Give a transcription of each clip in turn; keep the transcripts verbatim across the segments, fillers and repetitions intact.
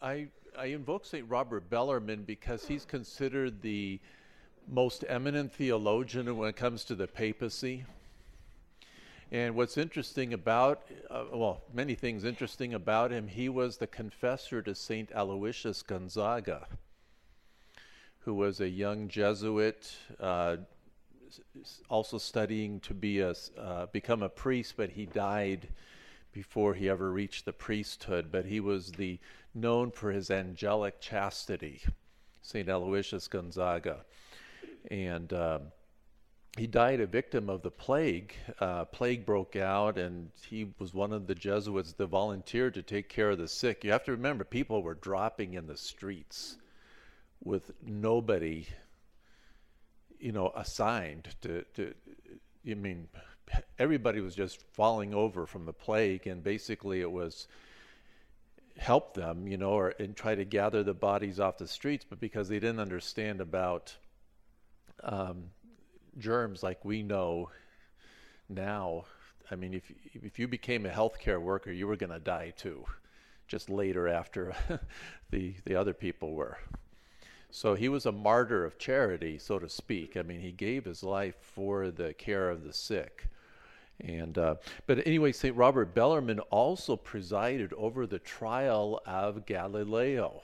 I, I invoke Saint Robert Bellarmine because he's considered the most eminent theologian when it comes to the papacy. And what's interesting about, uh, well, many things interesting about him, he was the confessor to Saint Aloysius Gonzaga, who was a young Jesuit, uh, also studying to be a, uh, become a priest, but he died before he ever reached the priesthood. But he was the known for his angelic chastity, Saint Aloysius Gonzaga. And um, he died a victim of the plague. Uh, plague broke out, and he was one of the Jesuits that volunteered to take care of the sick. You have to remember, people were dropping in the streets with nobody, you know, assigned to, to, I mean, everybody was just falling over from the plague, and basically it was help them, you know, or and try to gather the bodies off the streets, but because they didn't understand about um, germs like we know now, I mean, if if you became a healthcare worker, you were going to die too, just later after the the other people were. So he was a martyr of charity, so to speak. I mean, he gave his life for the care of the sick. And uh, but anyway, Saint Robert Bellarmine also presided over the trial of Galileo.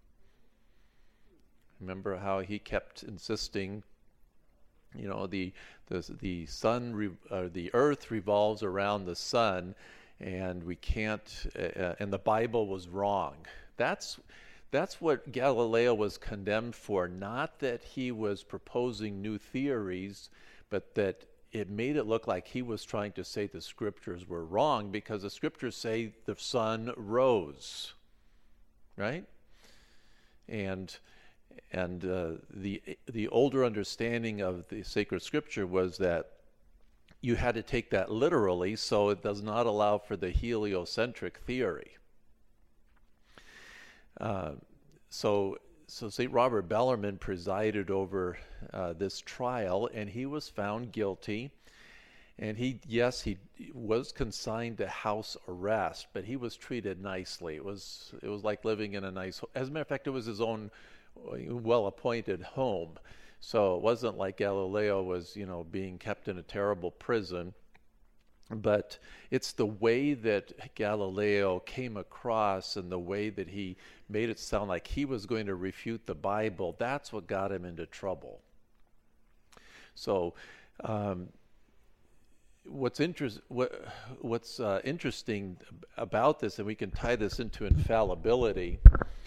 Remember how he kept insisting, you know, the the the sun, re, uh, the earth revolves around the sun, and we can't. Uh, and the Bible was wrong. That's That's what Galileo was condemned for, not that he was proposing new theories, but that it made it look like he was trying to say the scriptures were wrong, because the scriptures say the sun rose, right? And and uh, the the older understanding of the sacred scripture was that you had to take that literally, so it does not allow for the heliocentric theory. Uh, so, so Saint Robert Bellarmine presided over uh, this trial, and he was found guilty. And he, yes, he was consigned to house arrest, but he was treated nicely. It was, it was like living in a nice. As a matter of fact, it was his own well-appointed home. So it wasn't like Galileo was, you know, being kept in a terrible prison. But it's the way that Galileo came across and the way that he made it sound like he was going to refute the Bible, that's what got him into trouble. So um, what's, interest, what, what's uh, interesting about this, and we can tie this into infallibility.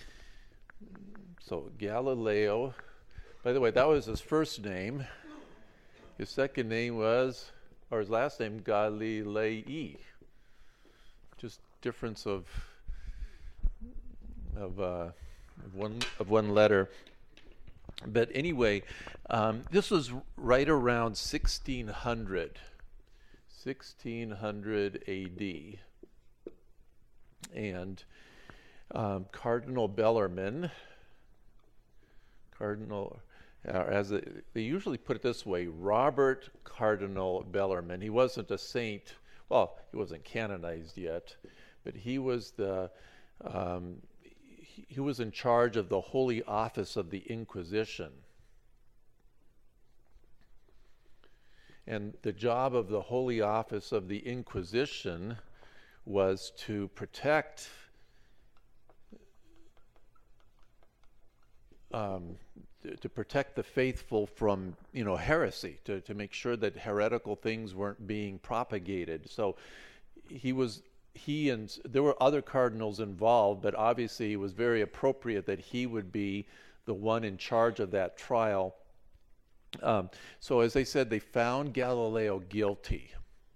So Galileo, by the way, that was his first name. His second name was... or his last name, Galilei. Just difference of of, uh, of one of one letter. But anyway, um, this was right around sixteen hundred, sixteen hundred A D, and um, Cardinal Bellarmine, Cardinal. Uh, as a, they usually put it this way, Robert Cardinal Bellarmine. He wasn't a saint. Well, he wasn't canonized yet, but he was the um, he, he was in charge of the Holy Office of the Inquisition. And the job of the Holy Office of the Inquisition was to protect um, to protect the faithful from, you know, heresy, to, to make sure that heretical things weren't being propagated. So he was, he and there were other cardinals involved, but obviously it was very appropriate that he would be the one in charge of that trial. Um, so as I said, they found Galileo guilty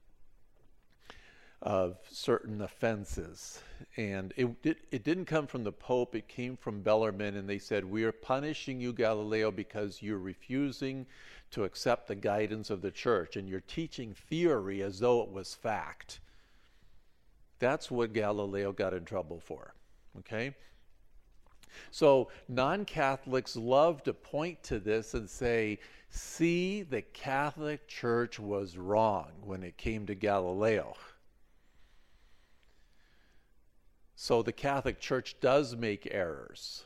of certain offenses, and it, it it didn't come from the Pope, it came from Bellarmine, and they said, we are punishing you, Galileo, because you're refusing to accept the guidance of the church, and you're teaching theory as though it was fact. That's what Galileo got in trouble for, okay? So non-Catholics love to point to this and say, see, the Catholic Church was wrong when it came to Galileo. So the Catholic Church does make errors.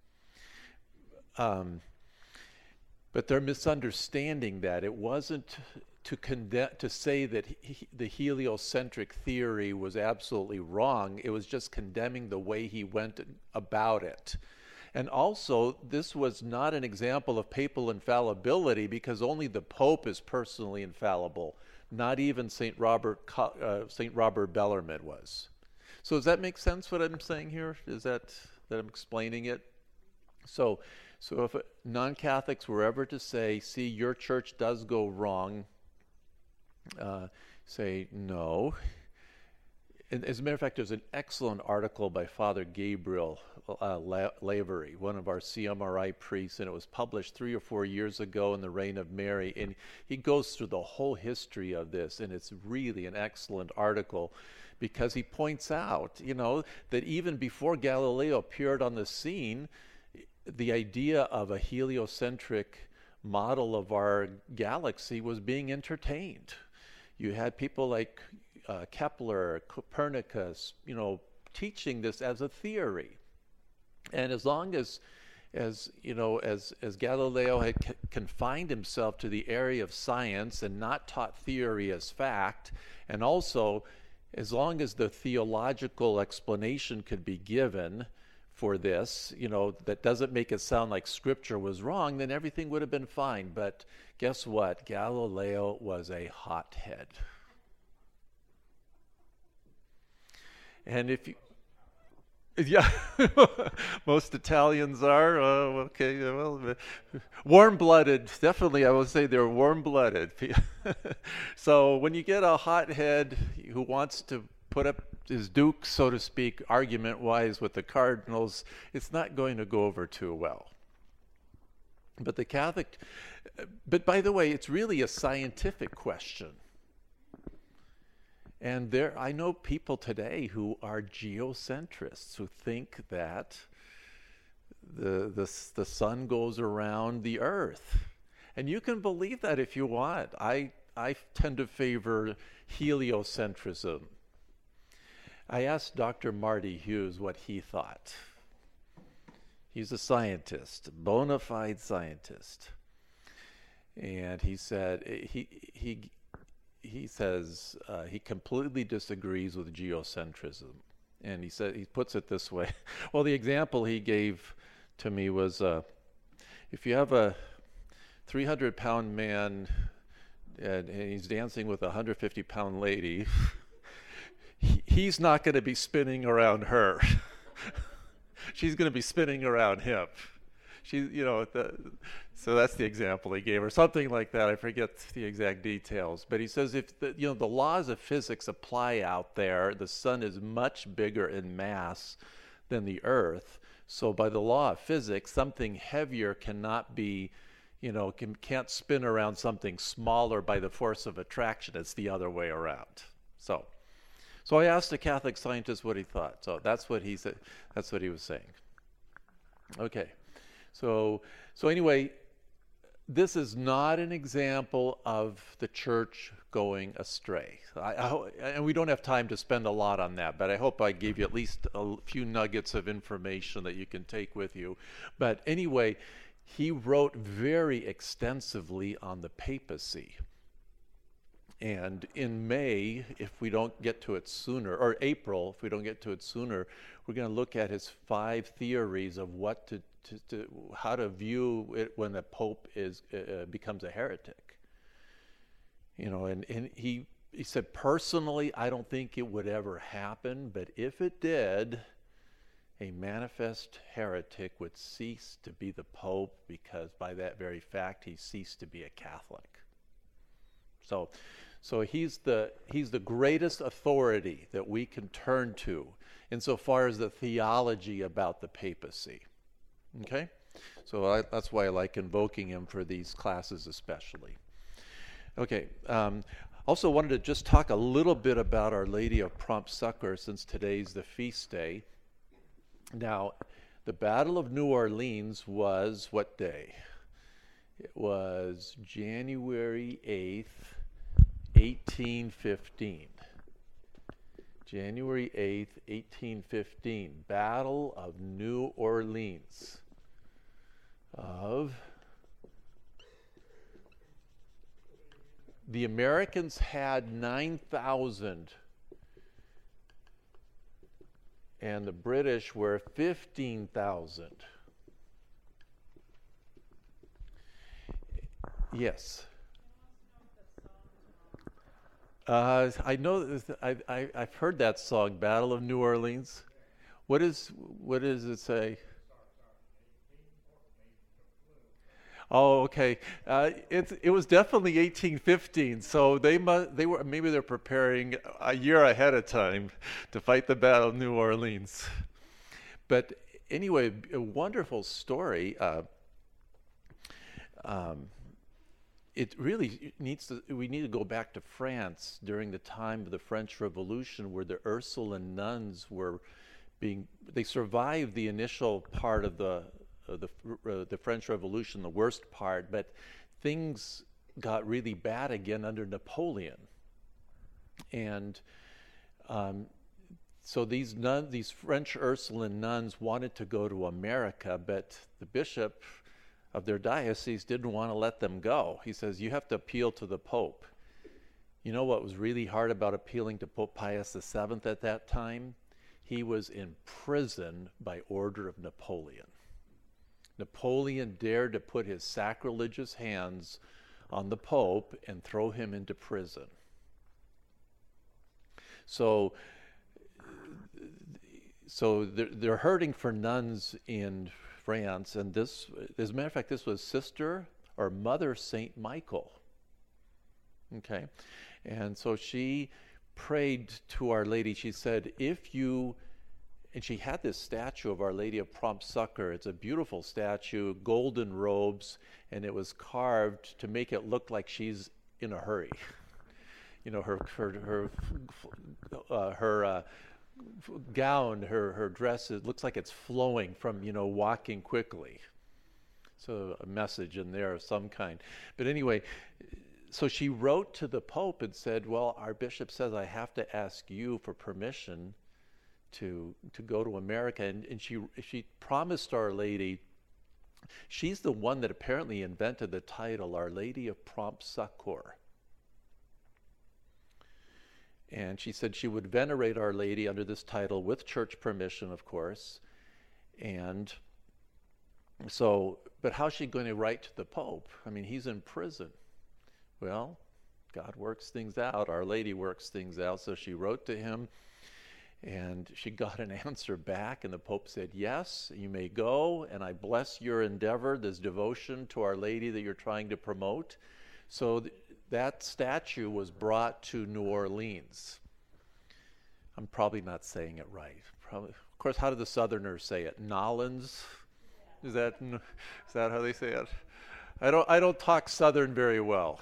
Um, but they're misunderstanding that. It wasn't to condemn, to say that he, the heliocentric theory was absolutely wrong. It was just condemning the way he went about it. And also, this was not an example of papal infallibility, because only the Pope is personally infallible. Not even Saint Robert uh, Saint Robert Bellarmine was. So does that make sense what I'm saying here? Is that that I'm explaining it? So, so if non-Catholics were ever to say, "See, your church does go wrong," uh, say no. And as a matter of fact, there's an excellent article by Father Gabriel uh, La- Lavery, one of our C M R I priests, and it was published three or four years ago in the Reign of Mary. And he goes through the whole history of this, and it's really an excellent article, because he points out, you know, that even before Galileo appeared on the scene, the idea of a heliocentric model of our galaxy was being entertained. You had people like uh, Kepler, Copernicus, you know, teaching this as a theory. And as long as, as you know, as, as Galileo had c- confined himself to the area of science and not taught theory as fact, and also as long as the theological explanation could be given for this, you know, that doesn't make it sound like Scripture was wrong, then everything would have been fine. But guess what? Galileo was a hothead. And if you, yeah, most Italians are, uh, okay, well, warm-blooded, definitely I would say they're warm-blooded. So when you get a hothead who wants to put up his duke, so to speak, argument-wise with the cardinals, it's not going to go over too well. But the Catholic, but by the way, it's really a scientific question. And there, I know people today who are geocentrists, who think that the, the, the sun goes around the earth. And you can believe that if you want. I, I tend to favor heliocentrism. I asked Doctor Marty Hughes what he thought. He's a scientist, a bona fide scientist. And he said, he, he, he says uh, he completely disagrees with geocentrism. And he said, he puts it this way. Well, the example he gave to me was, uh, if you have a three hundred pound man and, and he's dancing with a one hundred fifty pound lady, he, he's not going to be spinning around her. She's going to be spinning around him. She, you know, the, so that's the example he gave, or something like that. I forget the exact details, but he says if the, you know, the laws of physics apply out there, the sun is much bigger in mass than the Earth. So by the law of physics, something heavier cannot be, you know, can, can't spin around something smaller by the force of attraction. It's the other way around. So, so I asked a Catholic scientist what he thought. So that's what he said. That's what he was saying. Okay. So, so anyway, this is not an example of the church going astray. I, I, and we don't have time to spend a lot on that, but I hope I gave you at least a few nuggets of information that you can take with you. But anyway, he wrote very extensively on the papacy. And in May, if we don't get to it sooner, or April, if we don't get to it sooner, we're going to look at his five theories of what to To, to how to view it when the Pope is uh, becomes a heretic. You know, and, and he he said, personally, I don't think it would ever happen, but if it did, a manifest heretic would cease to be the Pope, because by that very fact he ceased to be a Catholic. So so he's the he's the greatest authority that we can turn to insofar as the theology about the papacy. Okay, so I, that's why I like invoking him for these classes especially. Okay, um, also wanted to just talk a little bit about Our Lady of Prompt Succor, since today's the feast day. Now, the Battle of New Orleans was what day? It was January eighth, eighteen fifteen. January eighth, eighteen fifteen, Battle of New Orleans. Of the Americans had nine thousand and the British were fifteen thousand. Yes. Uh, I know. That I, I I've heard that song, "Battle of New Orleans." What is what does it say? Oh, okay. Uh, it it was definitely eighteen fifteen. So they mu they were maybe they're preparing a year ahead of time to fight the Battle of New Orleans. But anyway, a wonderful story. Uh, um, it really needs to, we need to go back to France during the time of the French Revolution, where the Ursuline nuns were being, they survived the initial part of the uh, the, uh, the French Revolution, the worst part, but things got really bad again under Napoleon. And um, so these nuns, these French Ursuline nuns wanted to go to America, but the bishop of their diocese didn't want to let them go. He says, you have to appeal to the Pope. You know what was really hard about appealing to Pope Pius the seventh at that time? He was in prison by order of Napoleon. Napoleon dared to put his sacrilegious hands on the Pope and throw him into prison. So, so they're, they're hurting for nuns in France, and this, as a matter of fact, this was Sister or Mother Saint Michael. Okay, and so she prayed to Our Lady. She said, if you, and she had this statue of Our Lady of Prompt Succor. It's a beautiful statue, golden robes, and it was carved to make it look like she's in a hurry. You know, her her her uh, her uh, gown, her her dress, it looks like it's flowing from, you know, walking quickly. So a message in there of some kind. But anyway, so she wrote to the Pope and said, well, our bishop says I have to ask you for permission to to go to America. And, and she she promised Our Lady, she's the one that apparently invented the title Our Lady of Prompt Succor. And she said she would venerate Our Lady under this title with church permission, of course. And so, but how's she going to write to the Pope? I mean, he's in prison. Well, God works things out. Our Lady works things out. So she wrote to him, and she got an answer back, and the Pope said, yes, you may go, and I bless your endeavor, this devotion to Our Lady that you're trying to promote. So th- that statue was brought to New Orleans. I'm probably not saying it right. Probably, of course, how do the Southerners say it? Nolans? Is that is that how they say it? I don't I don't talk Southern very well.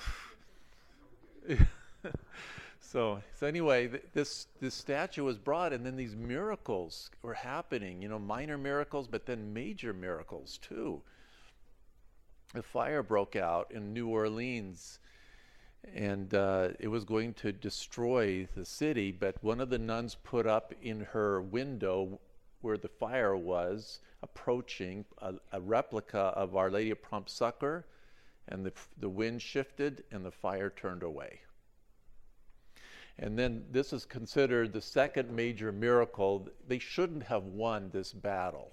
so so anyway, th- this this statue was brought, and then these miracles were happening. You know, minor miracles, but then major miracles too. The fire broke out in New Orleans, and uh, it was going to destroy the city, but one of the nuns put up in her window where the fire was approaching a, a replica of Our Lady of Prompt Succor, and the, the wind shifted and the fire turned away. And then this is considered the second major miracle. They shouldn't have won this battle.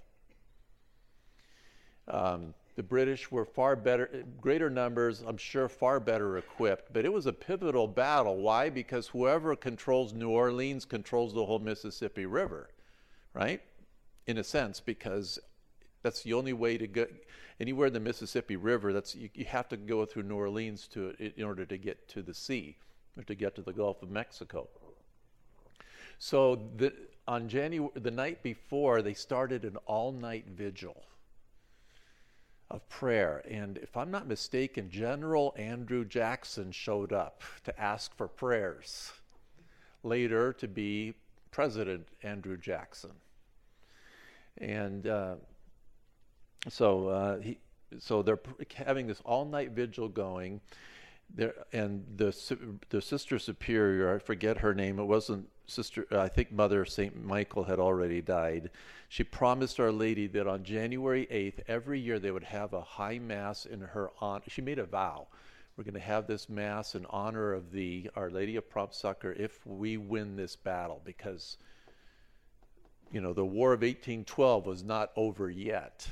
Um, The British were far better, greater numbers, I'm sure far better equipped, but it was a pivotal battle. Why? Because whoever controls New Orleans controls the whole Mississippi River, right? In a sense, because that's the only way to go anywhere in the Mississippi River. That's you, you have to go through New Orleans to in order to get to the sea or to get to the Gulf of Mexico. So the, on January, the night before, they started an all-night vigil of prayer, and if I'm not mistaken, General Andrew Jackson showed up to ask for prayers, later to be President Andrew Jackson. And uh, so uh, he, so they're having this all-night vigil going. there, and the su- the sister superior, I forget her name. It wasn't sister. I think Mother Saint Michael had already died. She promised Our Lady that on January eighth every year they would have a high mass in her honor. She made a vow. We're going to have this mass in honor of the Our Lady of Prompt Succor if we win this battle, because you know the War of eighteen twelve was not over yet.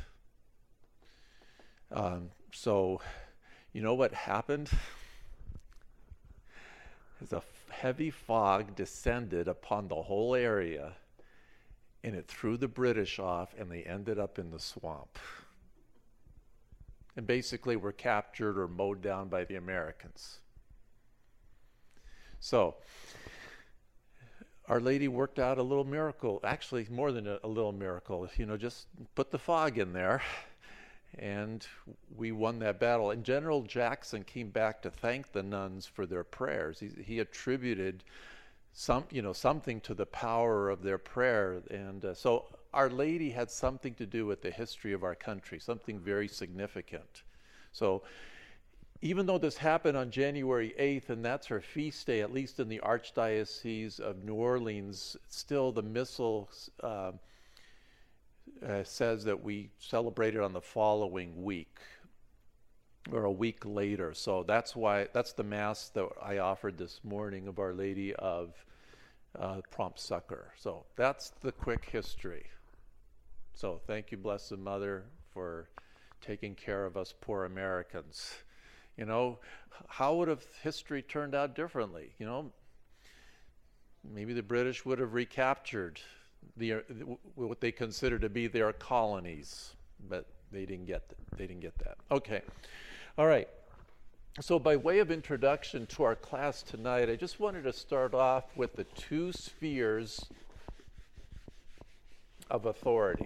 Um, so, you know what happened? As a heavy fog descended upon the whole area, and it threw the British off, and they ended up in the swamp. And basically were captured or mowed down by the Americans. So, Our Lady worked out a little miracle, actually more than a, a little miracle, you know, just put the fog in there, and we won that battle. And General Jackson came back to thank the nuns for their prayers. He, he attributed some, you know, something to the power of their prayer. And uh, so Our Lady had something to do with the history of our country, something very significant. So even though this happened on January eighth, and that's her feast day, at least in the Archdiocese of New Orleans, still the Missal uh, uh, says that we celebrate it on the following week, or a week later. So that's why, that's the Mass that I offered this morning of Our Lady of uh, Prompt Succor. So that's the quick history. So thank you, Blessed Mother, for taking care of us poor Americans. You know, how would have history turned out differently? You know, maybe the British would have recaptured the uh, what they consider to be their colonies, but they didn't get th- they didn't get that. Okay, all right. So by way of introduction to our class tonight, I just wanted to start off with the two spheres of authority.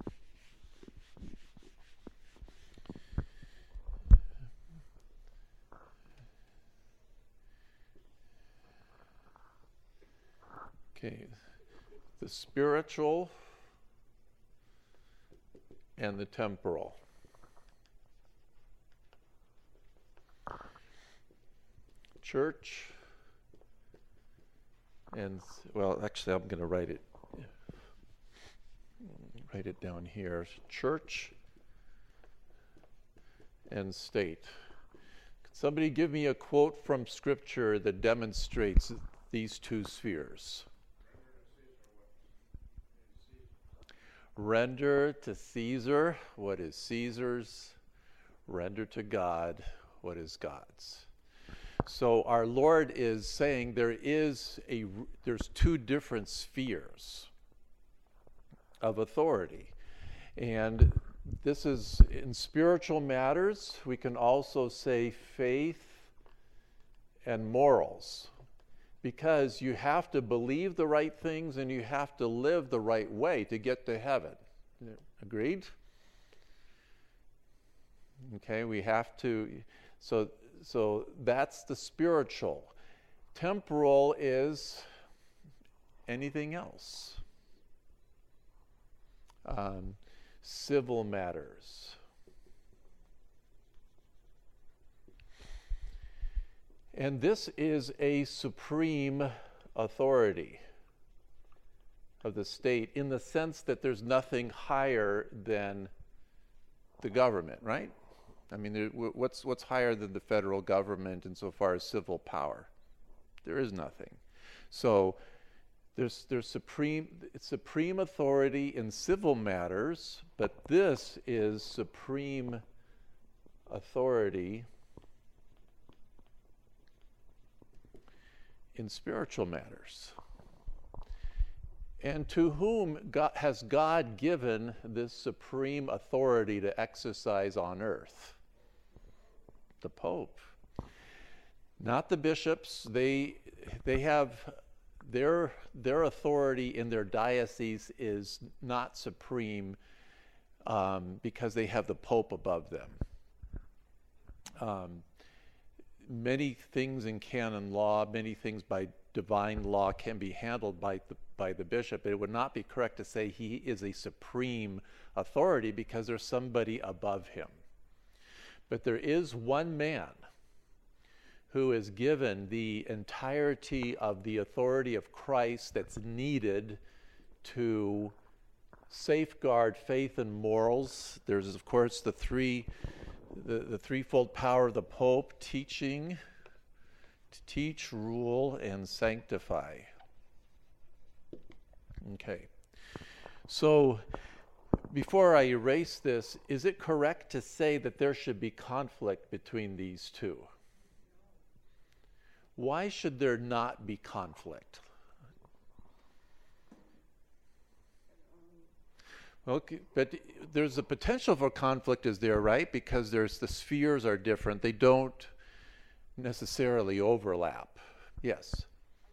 Okay, the spiritual and the temporal. Church and, well, actually I'm going to write it write it down here. Church and state. Could somebody give me a quote from Scripture that demonstrates these two spheres? Render to Caesar what is Caesar's, render to God what is God's. So our Lord is saying there is a there's two different spheres of authority. And this is in spiritual matters. We can also say faith and morals, because you have to believe the right things and you have to live the right way to get to heaven. Agreed? Okay, we have to, so so that's the spiritual. Temporal is anything else. Um, civil matters. And this is a supreme authority of the state in the sense that there's nothing higher than the government, right? I mean, there, what's what's higher than the federal government insofar as civil power? There is nothing. So there's there's supreme supreme authority in civil matters, but this is supreme authority in spiritual matters. And to whom God, has God given this supreme authority to exercise on earth? The Pope. Not the bishops. They they have their their authority in their diocese is not supreme um, because they have the Pope above them. Um, many things in canon law, many things by divine law can be handled by the by the bishop. It would not be correct to say he is a supreme authority because there's somebody above him. But there is one man who is given the entirety of the authority of Christ that's needed to safeguard faith and morals. There's, of course, the three, the, the threefold power of the Pope: teaching, to teach, rule, and sanctify. Okay. So, before I erase this, is it correct to say that there should be conflict between these two? Why should there not be conflict? Okay, but there's a potential for conflict, is there, right? Because there's the spheres are different. They don't necessarily overlap. Yes.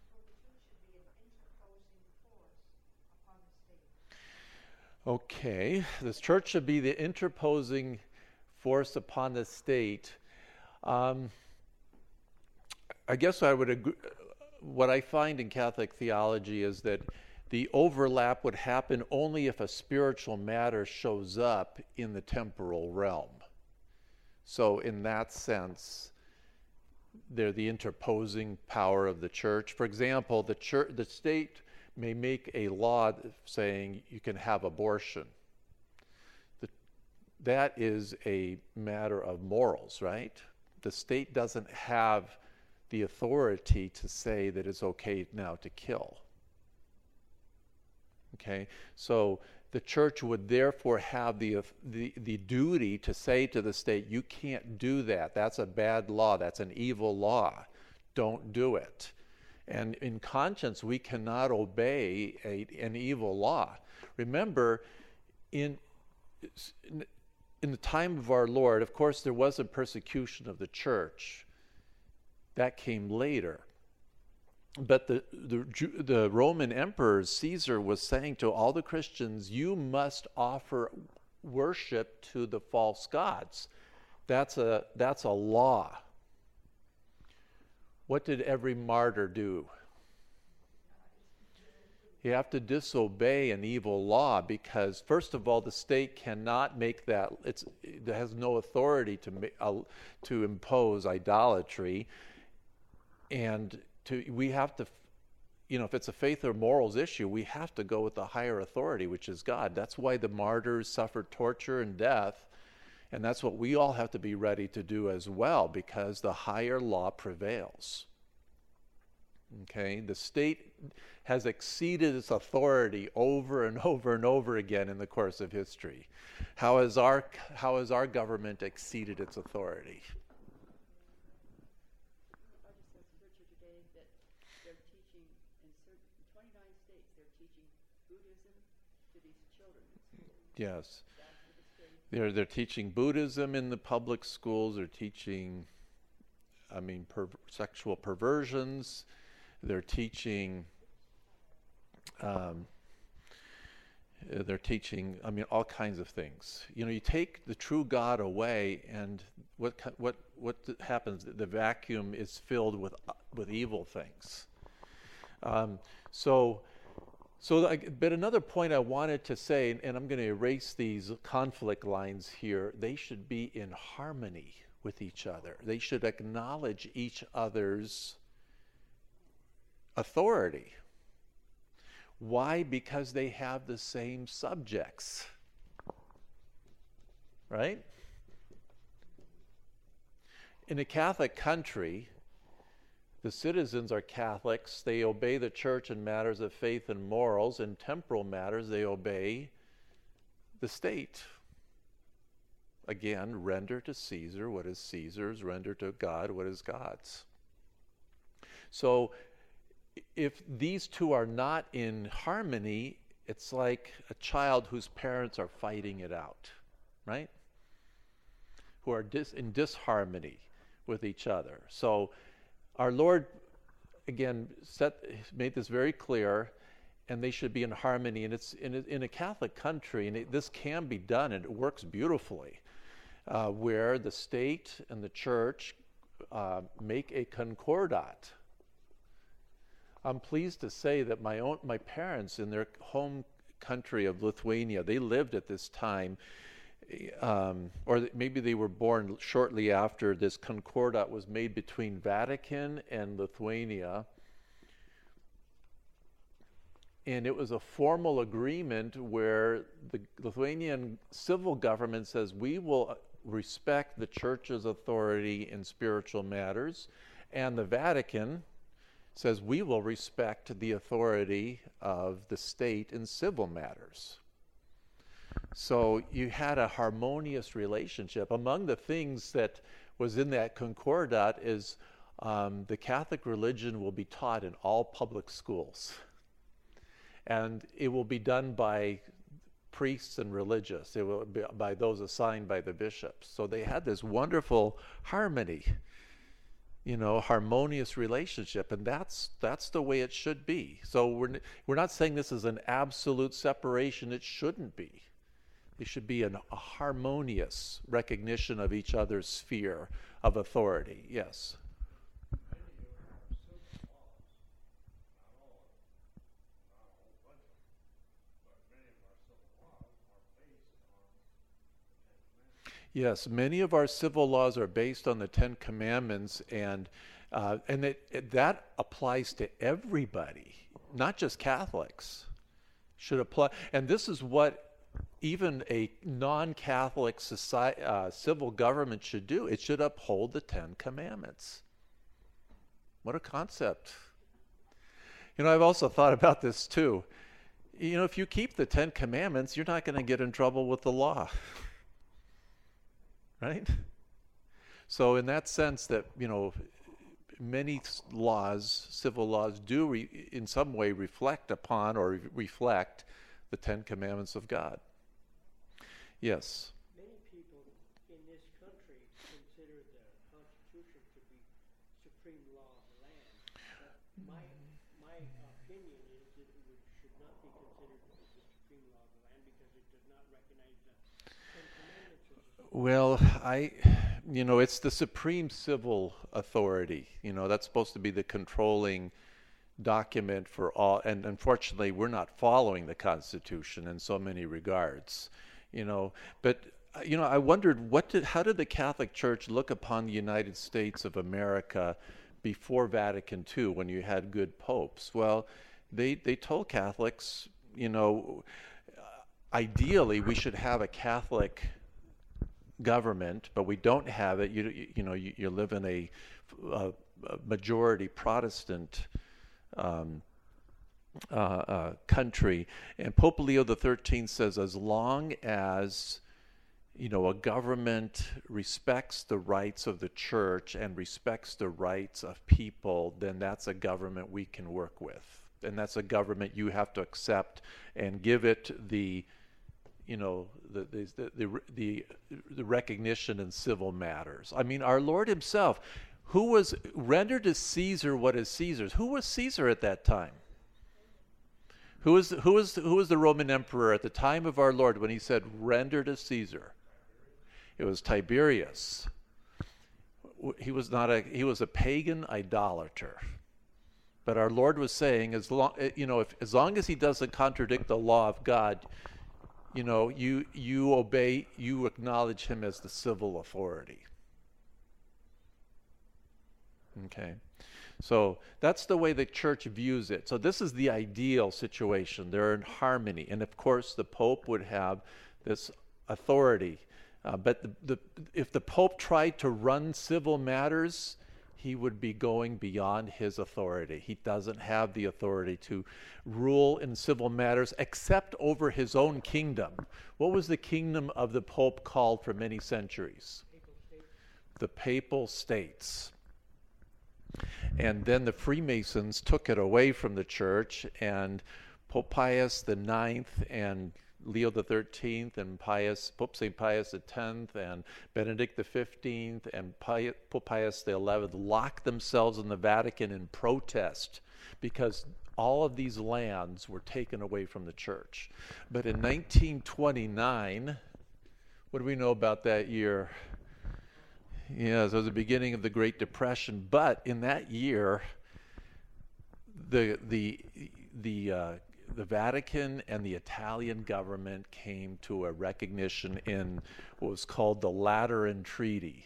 Okay, this church should be the interposing force upon the state. Um, I guess I would agree. What I find in Catholic theology is that the overlap would happen only if a spiritual matter shows up in the temporal realm. So in that sense, they're the interposing power of the church. For example, the church, the state may make a law saying you can have abortion. The, that is a matter of morals, right? The state doesn't have the authority to say that it's okay now to kill. Okay, so the church would therefore have the, the the duty to say to the state, you can't do that. That's a bad law. That's an evil law. Don't do it. And in conscience, we cannot obey a, an evil law. Remember, in in the time of our Lord, of course, there was a persecution of the church. That came later. But the, the, the Roman emperor, Caesar, was saying to all the Christians, you must offer worship to the false gods. That's a, that's a law. What did every martyr do? You have to disobey an evil law because, first of all, the state cannot make that, it's, it has no authority to, uh, to impose idolatry. And To, we have to, you know, if it's a faith or morals issue, we have to go with the higher authority, which is God. That's why the martyrs suffered torture and death, and that's what we all have to be ready to do as well, because the higher law prevails. Okay, the state has exceeded its authority over and over and over again in the course of history. How has our, how has our government exceeded its authority? Yes. They're, they're teaching Buddhism in the public schools. They're teaching, I mean, per, sexual perversions. They're teaching, um, they're teaching, I mean, all kinds of things. You know, you take the true God away, and what what what happens? The vacuum is filled with with evil things. Um, so. So, but another point I wanted to say, and I'm going to erase these conflict lines here, they should be in harmony with each other. They should acknowledge each other's authority. Why? Because they have the same subjects. Right? In a Catholic country, the citizens are Catholics. They obey the church in matters of faith and morals. In temporal matters, they obey the state. Again, render to Caesar what is Caesar's, render to God what is God's. So, if these two are not in harmony, it's like a child whose parents are fighting it out, right? Who are dis- in disharmony with each other. So, our Lord, again, set, made this very clear, and they should be in harmony. And it's in a, in a Catholic country, and it, this can be done, and it works beautifully, uh, where the state and the church uh, make a concordat. I'm pleased to say that my own my parents in their home country of Lithuania, they lived at this time, um, or th- maybe they were born shortly after this Concordat was made between Vatican and Lithuania. And it was a formal agreement where the Lithuanian civil government says, we will respect the church's authority in spiritual matters, and the Vatican says, we will respect the authority of the state in civil matters. So you had a harmonious relationship. Among the things that was in that Concordat is um, the Catholic religion will be taught in all public schools. And it will be done by priests and religious. It will be by those assigned by the bishops. So they had this wonderful harmony, you know, harmonious relationship, and that's that's the way it should be. So we're we're not saying this is an absolute separation. It shouldn't be. It should be an, a harmonious recognition of each other's sphere of authority. Yes. Yes, many of our civil laws are based on the Ten Commandments, and uh, and it, it, that applies to everybody, not just Catholics. Should apply, and this is what even a non-Catholic society, uh, civil government should do. It should uphold the Ten Commandments. What a concept! You know, I've also thought about this too. You know, if you keep the Ten Commandments, you're not going to get in trouble with the law. Right? So in that sense that, you know, many laws, civil laws do re- in some way reflect upon or re- reflect the Ten Commandments of God. Yes? Many people in this country consider the Constitution to be supreme law of the land. But my, my opinion is that it would, should not be considered as the supreme law of the land because it does not recognize the Ten Commandments. Well, I, you know, it's the supreme civil authority. You know, that's supposed to be the controlling document for all. And unfortunately, we're not following the Constitution in so many regards. You know, but you know, I wondered what did, how did the Catholic Church look upon the United States of America before Vatican Two, when you had good popes? Well, they they told Catholics, you know, ideally we should have a Catholic government, but we don't have it. You you know you, you live in a, a, a majority Protestant um, uh, uh, country, and Pope Leo the thirteenth says as long as you know a government respects the rights of the church and respects the rights of people, then that's a government we can work with, and that's a government you have to accept and give it the you know, the, the the the the recognition in civil matters. I mean, our Lord himself, who was render to Caesar what is Caesar's. Who was Caesar at that time? Who was who was who was the Roman emperor at the time of our Lord when he said, "Render to Caesar"? It was Tiberius. He was not a he was a pagan idolater. But our Lord was saying, as long you know, if as long as he doesn't contradict the law of God, you know, you you obey, you acknowledge him as the civil authority. Okay, so that's the way the church views it. So this is the ideal situation. They're in harmony, and of course, the Pope would have this authority. Uh, but the, the, if the Pope tried to run civil matters, he would be going beyond his authority. He doesn't have the authority to rule in civil matters except over his own kingdom. What was the kingdom of the Pope called for many centuries? The Papal States. And then the Freemasons took it away from the church, and Pope Pius the ninth and Leo the thirteenth and Pius, Pope Saint Pius the tenth and Benedict the fifteenth and Pius, Pope Pius the eleventh locked themselves in the Vatican in protest because all of these lands were taken away from the church. But in nineteen twenty-nine, what do we know about that year? Yes, it was the beginning of the Great Depression. But in that year, the the the uh, the Vatican and the Italian government came to a recognition in what was called the Lateran Treaty.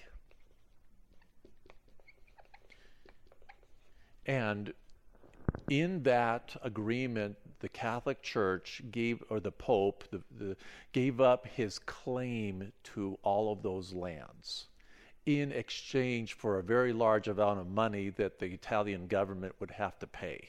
And in that agreement, the Catholic Church gave, or the Pope, the, the, gave up his claim to all of those lands in exchange for a very large amount of money that the Italian government would have to pay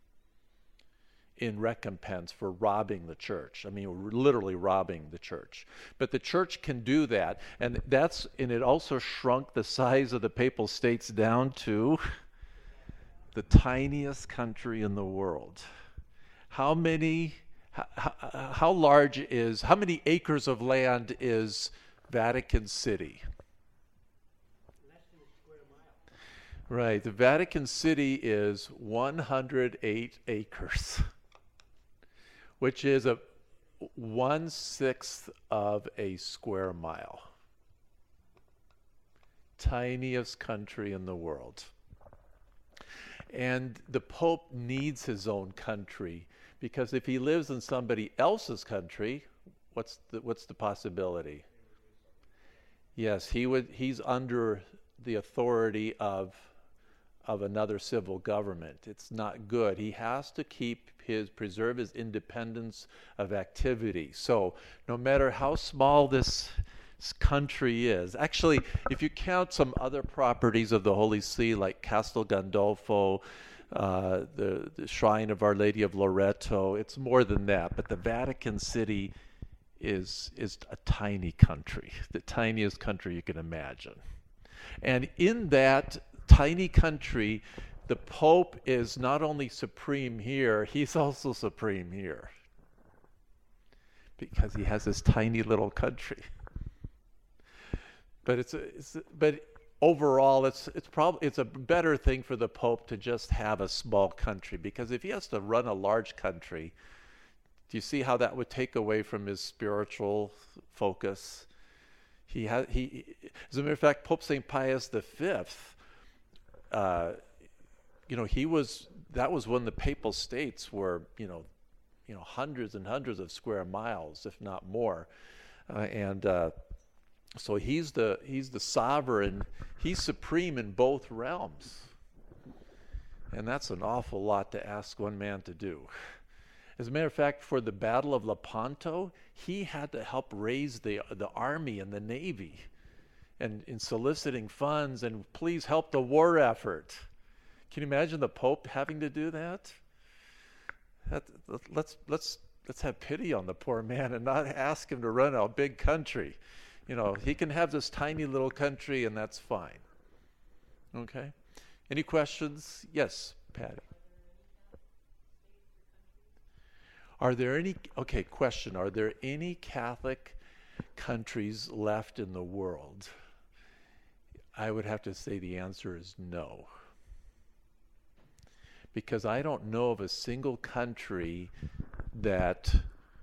in recompense for robbing the church. I mean, literally robbing the church. But the church can do that, and that's and it also shrunk the size of the Papal States down to the tiniest country in the world. How many, how, how large is, how many acres of land is Vatican City? Less than a square mile. Right, the Vatican City is one hundred eight acres, which is a one-sixth of a square mile. Tiniest country in the world. And the Pope needs his own country, because if he lives in somebody else's country, what's the, what's the possibility? Yes, he would. He's under the authority of of another civil government. It's not good. He has to keep his preserve his independence of activity. So no matter how small this country is. Actually, if you count some other properties of the Holy See, like Castel Gandolfo, uh, the, the Shrine of Our Lady of Loreto, it's more than that. But the Vatican City is is a tiny country, the tiniest country you can imagine. And in that tiny country, the Pope is not only supreme here, he's also supreme here, because he has this tiny little country. But it's, a, it's a, but overall, it's it's probably it's a better thing for the Pope to just have a small country, because if he has to run a large country, do you see how that would take away from his spiritual focus? He had he, as a matter of fact, Pope Saint Pius the Fifth, uh, you know, he was that was when the Papal States were, you know, you know, hundreds and hundreds of square miles, if not more, uh, and. Uh, So he's the he's the sovereign, he's supreme in both realms. And that's an awful lot to ask one man to do. As a matter of fact, for the Battle of Lepanto, he had to help raise the the army and the navy, and in soliciting funds and please help the war effort. Can you imagine the Pope having to do that? That let's let's let's have pity on the poor man and not ask him to run a big country. You know, he can have this tiny little country, and that's fine. Okay? Any questions? Yes, Patty. Are there any, okay, question, are there any Catholic countries left in the world? I would have to say the answer is no. Because I don't know of a single country that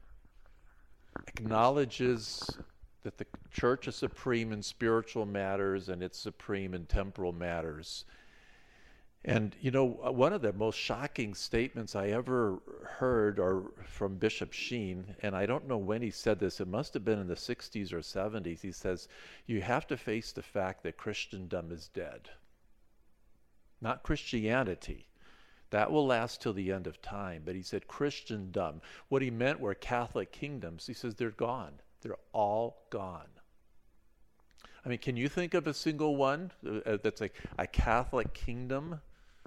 acknowledges that the church is supreme in spiritual matters and it's supreme in temporal matters. And, you know, one of the most shocking statements I ever heard are from Bishop Sheen, and I don't know when he said this, it must have been in the sixties or seventies. He says, you have to face the fact that Christendom is dead. Not Christianity. That will last till the end of time. But he said Christendom. What he meant were Catholic kingdoms. He says they're gone. They're all gone. I mean, can you think of a single one uh, that's like a Catholic kingdom?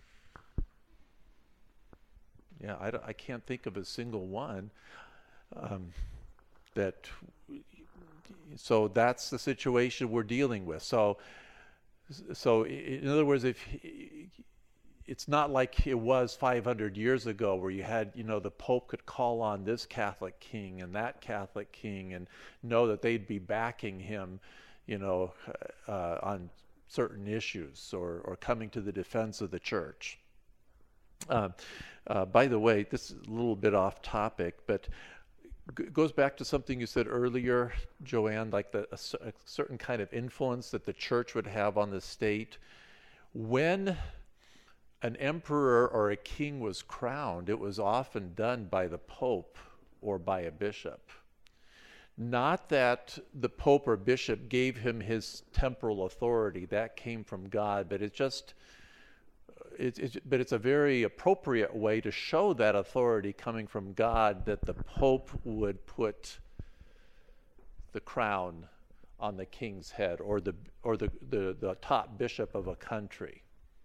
Yeah, I, don't, I can't think of a single one. Um, that. So that's the situation we're dealing with. So, so in other words, if it's not like it was five hundred years ago, where you had, you know, the Pope could call on this Catholic king and that Catholic king and know that they'd be backing him, you know, uh, on certain issues, or, or coming to the defense of the church. Uh, uh, by the way, this is a little bit off topic, but g- goes back to something you said earlier, Joanne, like the, a, a certain kind of influence that the church would have on the state. When an emperor or a king was crowned, it was often done by the Pope or by a bishop. Not that the Pope or bishop gave him his temporal authority, that came from God, but it just, it, it, but it's a very appropriate way to show that authority coming from God, that the Pope would put the crown on the king's head, or the or the, the, the top bishop of a country.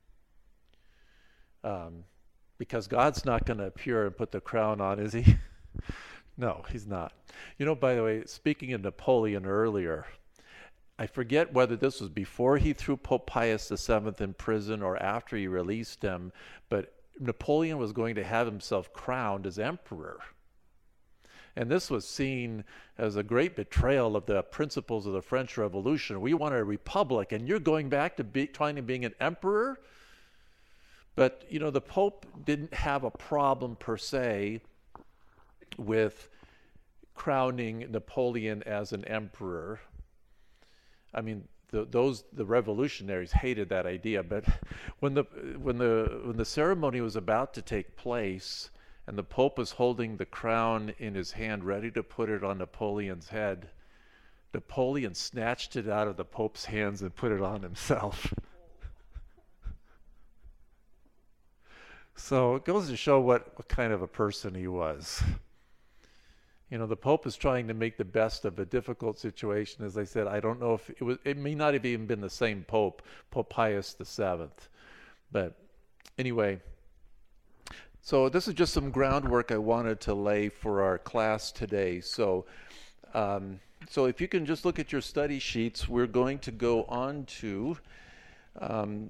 Um, because God's not going to appear and put the crown on, is he? No, he's not. You know, by the way, speaking of Napoleon earlier, I forget whether this was before he threw Pope Pius the seventh in prison or after he released him, but Napoleon was going to have himself crowned as emperor. And this was seen as a great betrayal of the principles of the French Revolution. We want a republic, and you're going back to be, trying to being an emperor? But, you know, the Pope didn't have a problem per se with crowning Napoleon as an emperor. I mean, the, those the revolutionaries hated that idea. But when the when the when the ceremony was about to take place, and the Pope was holding the crown in his hand, ready to put it on Napoleon's head, Napoleon snatched it out of the Pope's hands and put it on himself. So it goes to show what, what kind of a person he was. You know, the Pope is trying to make the best of a difficult situation. As I said, I don't know if it was, it may not have even been the same Pope, Pope Pius the seventh. But anyway, so this is just some groundwork I wanted to lay for our class today. So, um, so if you can just look at your study sheets, we're going to go on to, um,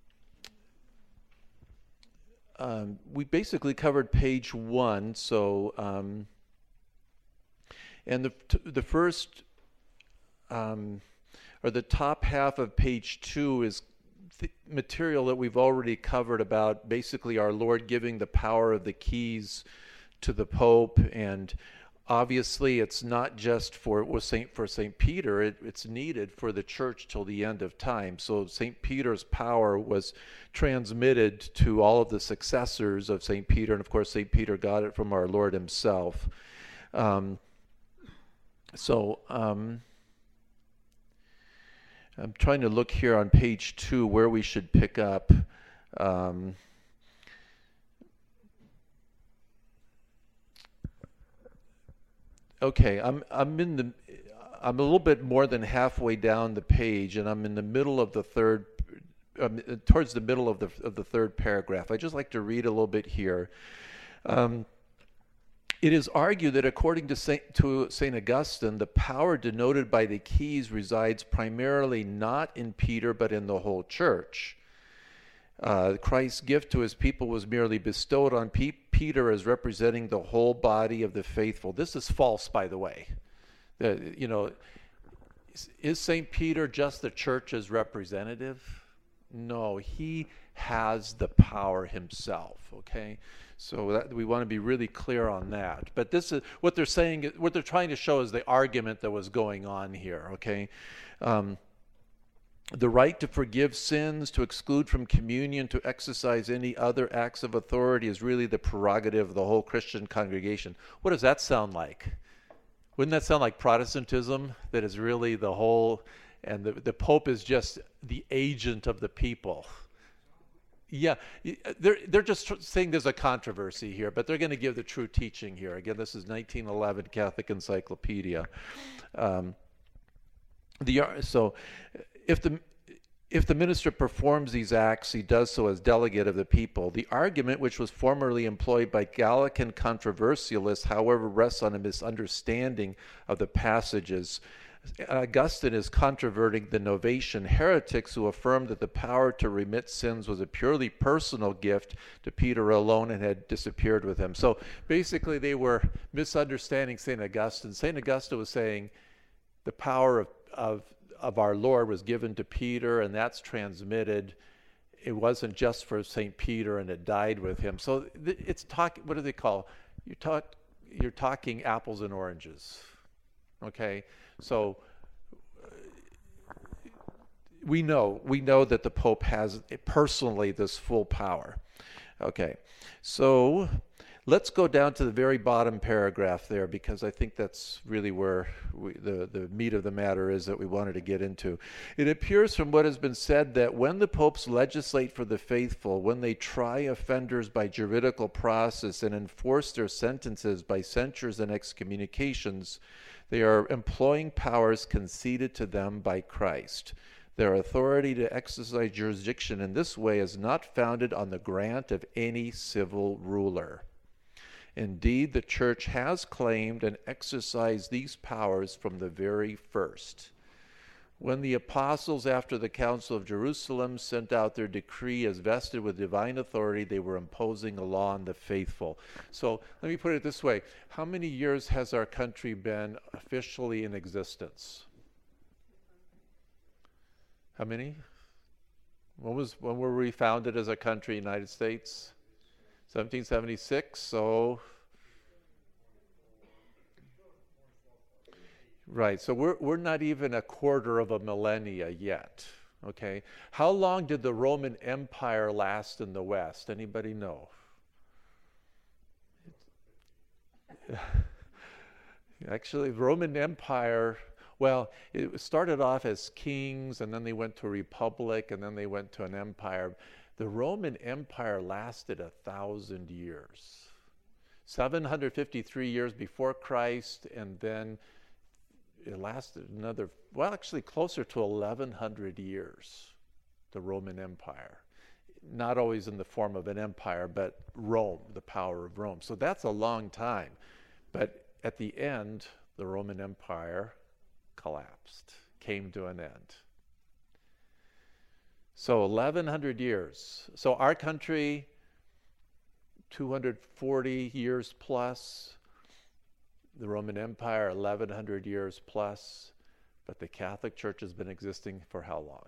um, we basically covered page one. So, um, and the the first, um, or the top half of page two is the material that we've already covered about basically our Lord giving the power of the keys to the Pope. And obviously it's not just for was Saint for Saint Peter, it, it's needed for the church till the end of time. So Saint Peter's power was transmitted to all of the successors of Saint Peter, and of course Saint Peter got it from our Lord himself. Um, so um, I'm trying to look here on page two where we should pick up. Um, okay, I'm I'm in the I'm a little bit more than halfway down the page, and I'm in the middle of the third, um, towards the middle of the of the third paragraph. I just like to read a little bit here. Um, It is argued that according to Saint, to Saint Augustine, the power denoted by the keys resides primarily not in Peter, but in the whole church. Uh, Christ's gift to his people was merely bestowed on P- Peter as representing the whole body of the faithful. This is false, by the way. Uh, you know, is, is Saint Peter just the church's representative? No, he has the power himself, okay? So that, we want to be really clear on that. But this is what they're saying, what they're trying to show is the argument that was going on here, okay? Um, the right to forgive sins, to exclude from communion, to exercise any other acts of authority is really the prerogative of the whole Christian congregation. What does that sound like? Wouldn't that sound like Protestantism? That is really the whole, and the, the Pope is just the agent of the people. Yeah, they're they're just saying there's a controversy here, but they're going to give the true teaching here. Again, this is nineteen eleven Catholic Encyclopedia. Um, the so, if the if the minister performs these acts, he does so as delegate of the people. The argument, which was formerly employed by Gallican controversialists, however, rests on a misunderstanding of the passages. Augustine is controverting the Novatian heretics who affirmed that the power to remit sins was a purely personal gift to Peter alone and had disappeared with him. So basically they were misunderstanding Saint Augustine. Saint Augustine was saying the power of, of, of our Lord was given to Peter, and that's transmitted. It wasn't just for Saint Peter, and it died with him. So it's talk. What do they call? You're, talk, you're talking apples and oranges. Okay? So, we know we know that the Pope has personally this full power. Okay, so let's go down to the very bottom paragraph there, because I think that's really where we, the, the meat of the matter is that we wanted to get into. It appears from what has been said that when the popes legislate for the faithful, when they try offenders by juridical process and enforce their sentences by censures and excommunications, they are employing powers conceded to them by Christ. Their authority to exercise jurisdiction in this way is not founded on the grant of any civil ruler. Indeed, the Church has claimed and exercised these powers from the very first. When the apostles, after the Council of Jerusalem, sent out their decree as vested with divine authority, they were imposing a law on the faithful. So let me put it this way. How many years has our country been officially in existence? How many? When was when were we founded as a country, United States? seventeen seventy-six, so right, so we're we're not even a quarter of a millennia yet. Okay. How long did the Roman Empire last in the West? Anybody know? Actually, the Roman Empire, well, it started off as kings, and then they went to a republic, and then they went to an empire. The Roman Empire lasted a thousand years. seven hundred fifty-three years before Christ, and then it lasted another, well, actually closer to eleven hundred years, the Roman Empire. Not always in the form of an empire, but Rome, the power of Rome. So that's a long time. But at the end, the Roman Empire collapsed, came to an end. So eleven hundred years. So our country, two hundred forty years plus. The Roman Empire, eleven hundred years plus. But the Catholic Church has been existing for how long?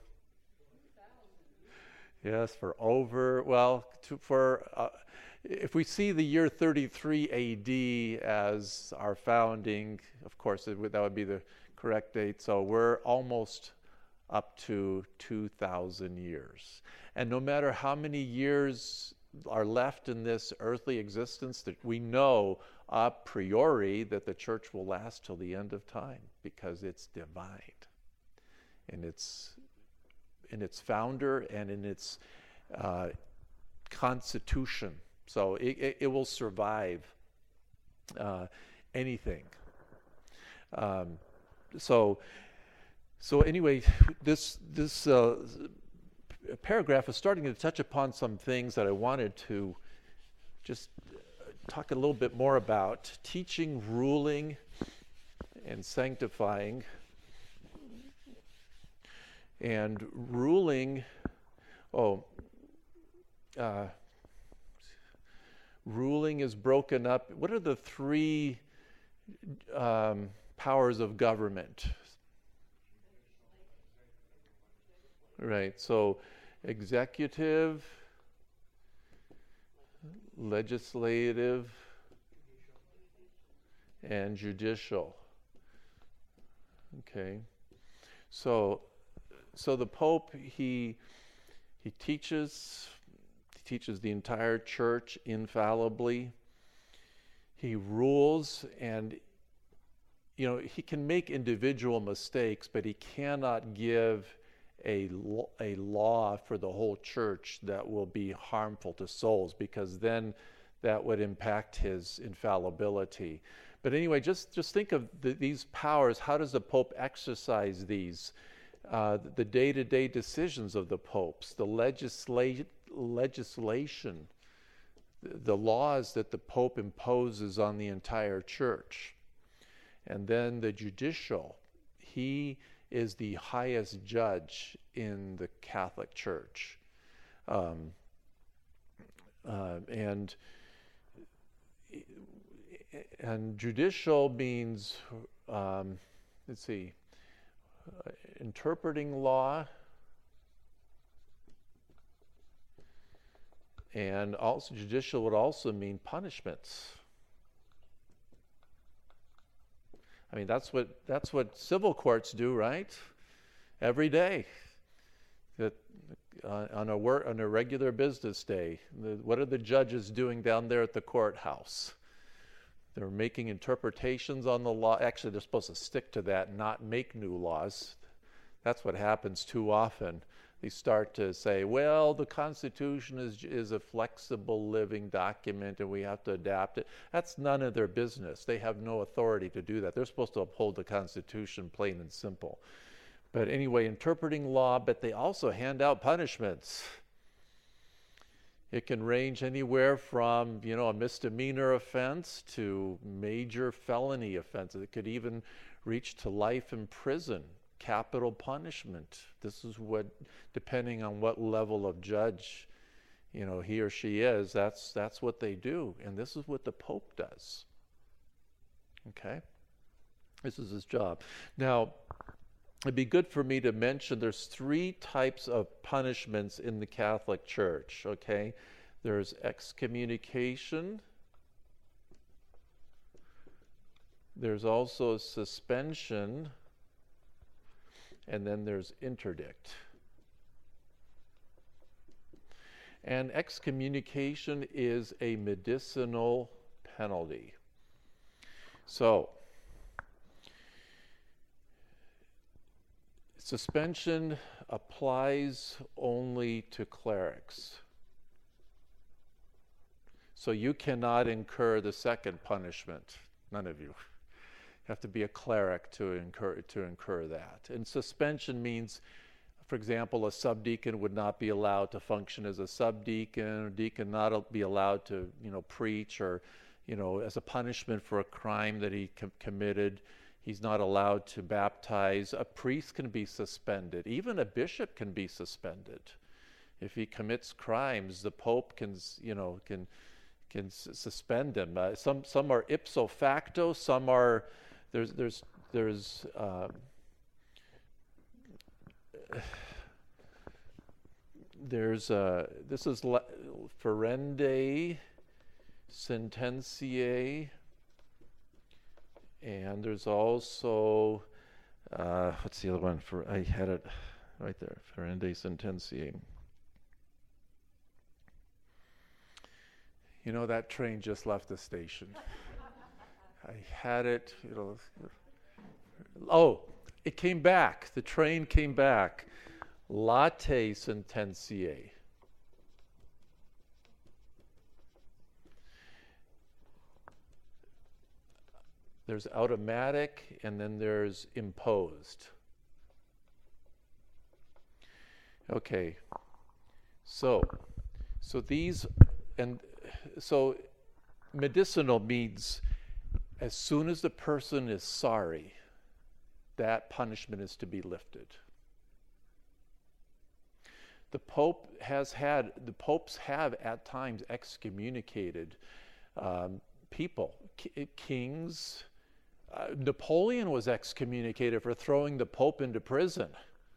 Yes, for over, well, to, for, uh, if we see the year thirty-three A D as our founding, of course, it would, that would be the correct date. So we're almost up to two thousand years. And no matter how many years are left in this earthly existence, that we know a priori that the church will last till the end of time, because it's divine in its in its founder and in its uh, constitution. So it, it, it will survive uh, anything. Um, so so anyway, this this uh, paragraph is starting to touch upon some things that I wanted to just talk a little bit more about: teaching, ruling, and sanctifying. And ruling, oh, uh, ruling is broken up. What are the three um, powers of government? Right, so executive, legislative, and judicial. Okay, so so the Pope, he he teaches he teaches the entire church infallibly. He rules, and you know, he can make individual mistakes, but he cannot give a a law for the whole church that will be harmful to souls, because then that would impact his infallibility. But anyway, just just think of the, these powers. How does the Pope exercise these? Uh, the day-to-day decisions of the popes, the legisla- legislation, the laws that the Pope imposes on the entire church. And then the judicial. He is the highest judge in the Catholic Church. Um, uh, and, and judicial means, um, let's see, Uh, interpreting law, and also judicial would also mean punishments. I mean, that's what that's what civil courts do, right? Every day that uh, on a work on a regular business day, the, what are the judges doing down there at the courthouse? They're making interpretations on the law. Actually, they're supposed to stick to that and not make new laws. That's what happens too often. They start to say, well, the Constitution is is a flexible living document and we have to adapt it. That's none of their business. They have no authority to do that. They're supposed to uphold the Constitution, plain and simple. But anyway, interpreting law, but they also hand out punishments. It can range anywhere from, you know, a misdemeanor offense to major felony offenses. It could even reach to life in prison, capital punishment. This is what, depending on what level of judge, you know, he or she is, that's that's what they do. And this is what the Pope does. Okay? This is his job. Now, it'd be good for me to mention there's three types of punishments in the Catholic Church, okay? There's excommunication. There's also suspension. And then there's interdict. And excommunication is a medicinal penalty. So, suspension applies only to clerics. So you cannot incur the second punishment, none of you. You have to be a cleric to incur to incur that. And suspension means, for example, a subdeacon would not be allowed to function as a subdeacon, or deacon not be allowed to, you know, preach, or, you know, as a punishment for a crime that he com- committed. He's not allowed to baptize. A priest can be suspended. Even a bishop can be suspended. If he commits crimes, the Pope can, you know, can can s- suspend him. Uh, some some are ipso facto. Some are there's there's there's uh, there's uh, this is le- ferende sententiae. And there's also, uh, what's the other one? For I had it right there, ferende sententiae. You know, that train just left the station. I had it, you know. Oh, it came back. The train came back. Latae sententiae. There's automatic, and then there's imposed. Okay, so so these, and so medicinal means as soon as the person is sorry, that punishment is to be lifted. The Pope has had, the popes have at times excommunicated um, people, k- kings. Uh, Napoleon was excommunicated for throwing the Pope into prison.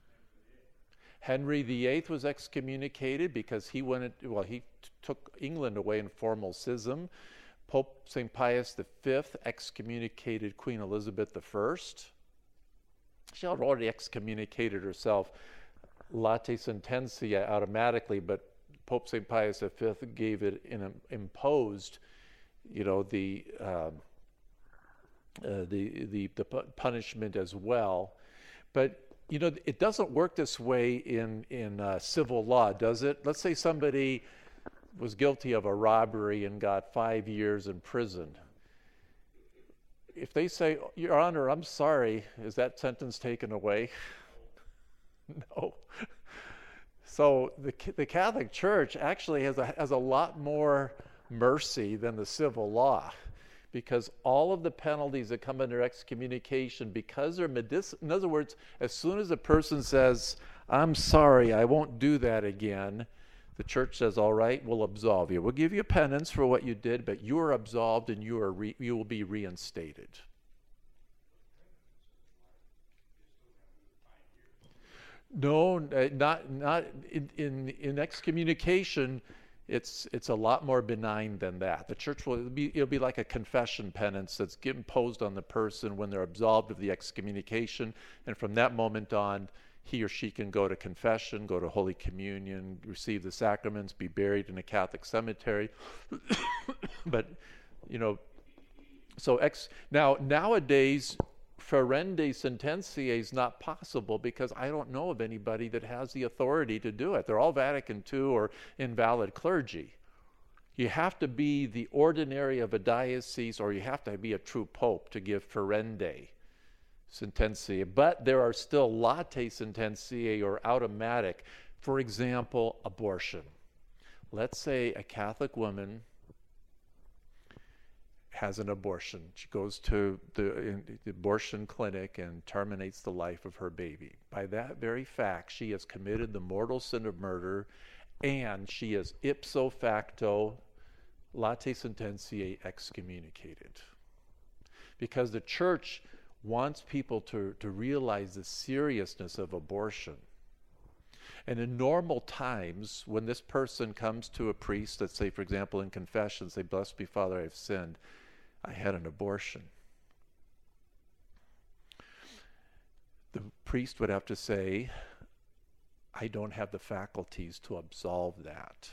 Henry the Eighth was excommunicated because he went, well, he t- took England away in formal schism. Pope Saint Pius the Fifth excommunicated Queen Elizabeth the First. She had already excommunicated herself, latae sententiae, automatically, but Pope Saint Pius the Fifth gave it in an imposed, you know, the um, uh, the the the punishment as well. But you know, it doesn't work this way in in uh, civil law, does it? Let's say somebody was guilty of a robbery and got five years in prison. If they say, Your Honor, I'm sorry, is that sentence taken away? No. So the the Catholic Church actually has a has a lot more mercy than the civil law, because all of the penalties that come under excommunication, because they're medicinal. In other words, as soon as a person says, I'm sorry, I won't do that again, the church says, all right, we'll absolve you. We'll give you penance for what you did, but you are absolved and you are re- you will be reinstated. No, not not in in, in excommunication. It's it's a lot more benign than that. The church will it'll be it'll be like a confession penance that's imposed on the person when they're absolved of the excommunication, and from that moment on, he or she can go to confession, go to Holy Communion, receive the sacraments, be buried in a Catholic cemetery. But, you know, so ex now nowadays, ferende sententiae is not possible because I don't know of anybody that has the authority to do it. They're all Vatican two or invalid clergy. You have to be the ordinary of a diocese, or you have to be a true pope to give ferende sententiae. But there are still latae sententiae or automatic. For example, abortion. Let's say a Catholic woman has an abortion. She goes to the, in, the abortion clinic and terminates the life of her baby. By that very fact, she has committed the mortal sin of murder, and she is ipso facto latae sententiae excommunicated. Because the church wants people to, to realize the seriousness of abortion. And in normal times, when this person comes to a priest, let's say, for example, in confession, say, "Blessed be Father, I have sinned. I had an abortion." The priest would have to say, "I don't have the faculties to absolve that.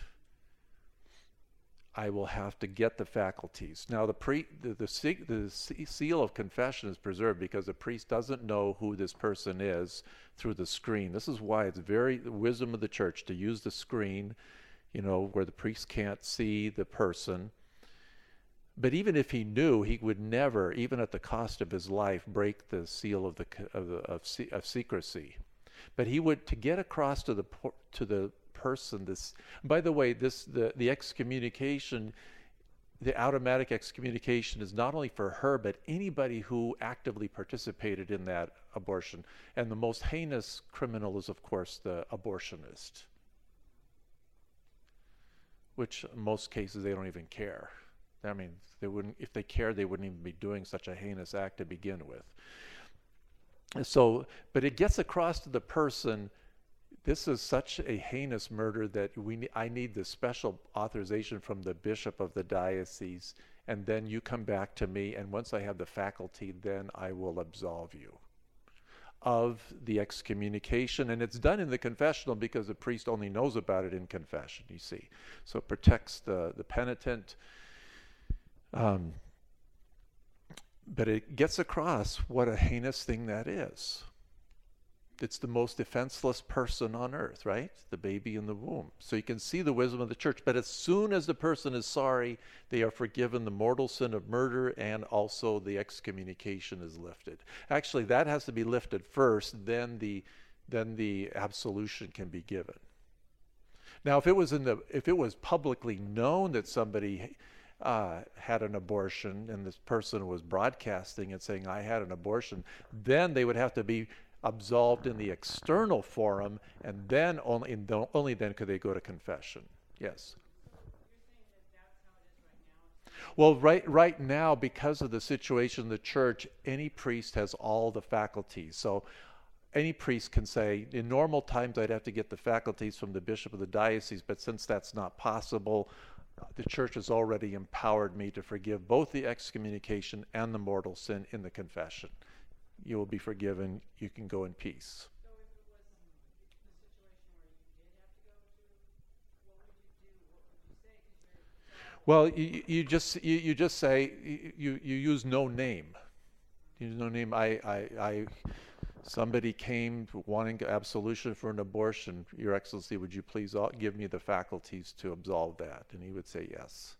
I will have to get the faculties." Now, the, pre, the, the, the seal of confession is preserved because the priest doesn't know who this person is through the screen. This is why it's very the wisdom of the church to use the screen, you know, where the priest can't see the person. But even if he knew, he would never, even at the cost of his life, break the seal of the of, the, of, of secrecy. But he would, to get across to the to the person, this, by the way, this the, the excommunication, the automatic excommunication is not only for her, but anybody who actively participated in that abortion. And the most heinous criminal is, of course, the abortionist, which in most cases they don't even care. I mean, they wouldn't, if they cared, they wouldn't even be doing such a heinous act to begin with. So, but it gets across to the person, this is such a heinous murder that we I need this special authorization from the bishop of the diocese, and then you come back to me, and once I have the faculty, then I will absolve you of the excommunication. And it's done in the confessional because the priest only knows about it in confession, you see. So it protects the, the penitent. Um, but it gets across what a heinous thing that is. It's the most defenseless person on earth, right? The baby in the womb. So you can see the wisdom of the church. But as soon as the person is sorry, they are forgiven the mortal sin of murder, and also the excommunication is lifted. Actually, that has to be lifted first, then the then the absolution can be given. Now, if it was in the if it was publicly known that somebody uh, had an abortion, and this person was broadcasting and saying, "I had an abortion," then they would have to be absolved in the external forum, and then only, in the, only then could they go to confession. Yes. Well, right, right now, because of the situation in the church, any priest has all the faculties. So any priest can say, in normal times, I'd have to get the faculties from the bishop of the diocese, but since that's not possible, the church has already empowered me to forgive both the excommunication and the mortal sin in the confession. You will be forgiven. You can go in peace. So if it was the situation where you did have to go to, what would you do? What would you say? 'Cause you're, Well, you, you just you, you just say you you use no name. You use no name. I I I. Somebody came wanting absolution for an abortion. Your Excellency, would you please give me the faculties to absolve that? And he would say yes.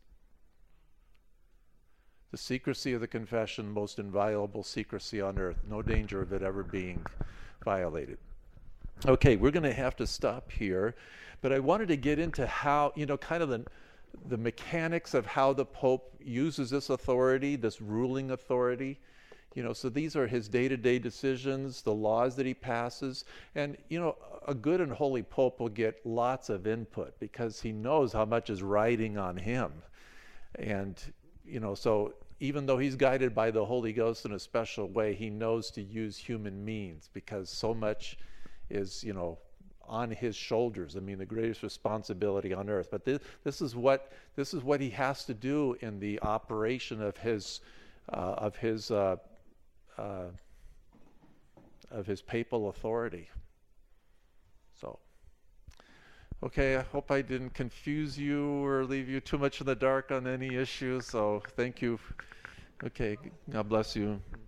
The secrecy of the confession, most inviolable secrecy on earth. No danger of it ever being violated. Okay, we're going to have to stop here. But I wanted to get into how, you know, kind of the, the mechanics of how the Pope uses this authority, this ruling authority. You know, so these are his day-to-day decisions, the laws that he passes. And, you know, a good and holy Pope will get lots of input because he knows how much is riding on him. And, you know, so even though he's guided by the Holy Ghost in a special way, he knows to use human means because so much is, you know, on his shoulders. I mean, the greatest responsibility on earth. But this, this is what this is what he has to do in the operation of his uh, of his uh, uh, of his papal authority. So, okay, I hope I didn't confuse you or leave you too much in the dark on any issues. So, thank you. Okay, God bless you.